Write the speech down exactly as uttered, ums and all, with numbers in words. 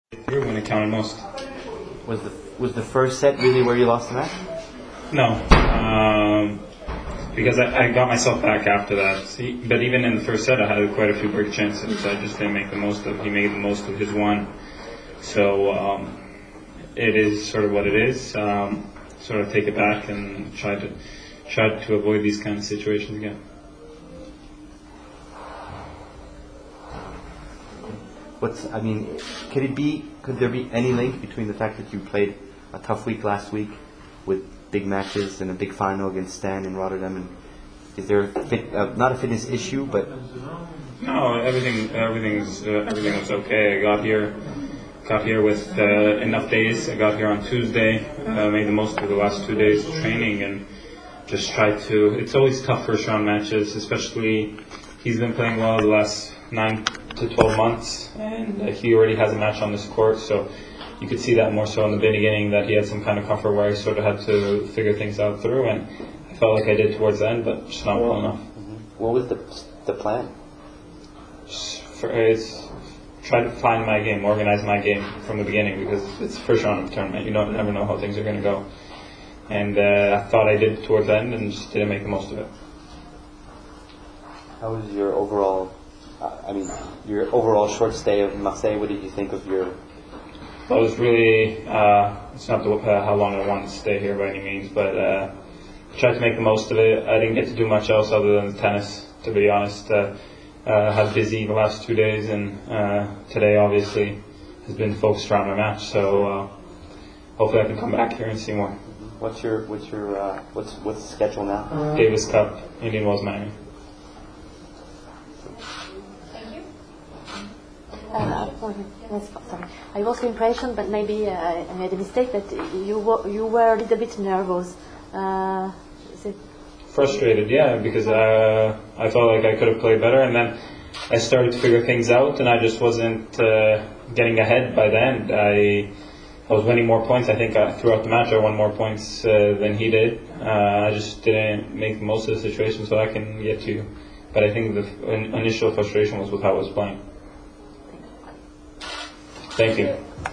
Through when it counted most. Was the was the first set really where you lost the match? No, um, because I, I got myself back after that. See, but even in the first set, I had quite a few break chances. I just didn't make the most of. He made the most of his one. So um, it is sort of what it is. Um, sort of take it back and try to try to avoid these kind of situations again. What's I mean, could it be? Could there be any link between the fact that you played a tough week last week with big matches and a big final against Stan in Rotterdam? And is there a fit, uh, not a fitness issue, but no, everything everything's uh, everything was okay. I got here, got here with uh, enough days. I got here on Tuesday. Uh, made the most of the last two days of training and just tried to. It's always tough first round matches, especially he's been playing well the last nine to twelve months, and uh, he already has a match on this court, so you could see that more so in the beginning, that he had some kind of comfort where he sort of had to figure things out through, and I felt like I did towards the end, but just not well enough. Mm-hmm. What was the the plan? Just for, it's try to find my game, organize my game from the beginning, because it's the first round of the tournament. You don't never know how things are going to go, and uh, I thought I did towards the end, and just didn't make the most of it. How was your overall? Uh, I mean, your overall short stay of Marseille. What did you think of your? Well, it was really. Uh, it's not the, uh, how long I wanted to stay here by any means, but uh, I tried to make the most of it. I didn't get to do much else other than the tennis, to be honest. Uh, uh, I was busy the last two days, and uh, today obviously has been focused around my match. So uh, hopefully I can come back here and see more. What's your what's your uh, what's what's the schedule now? Davis Cup, Indian Wells, Miami. Uh, yes, sorry. I was impression, but maybe uh, I made a mistake that you were, you were a little bit nervous. Uh, is it Frustrated, yeah, because uh, I felt like I could have played better, and then I started to figure things out, and I just wasn't uh, getting ahead by the end. I I was winning more points. I think uh, throughout the match I won more points uh, than he did. Uh, I just didn't make the most of the situation, so I can get to you. But I think the f- initial frustration was with how I was playing. Thank you.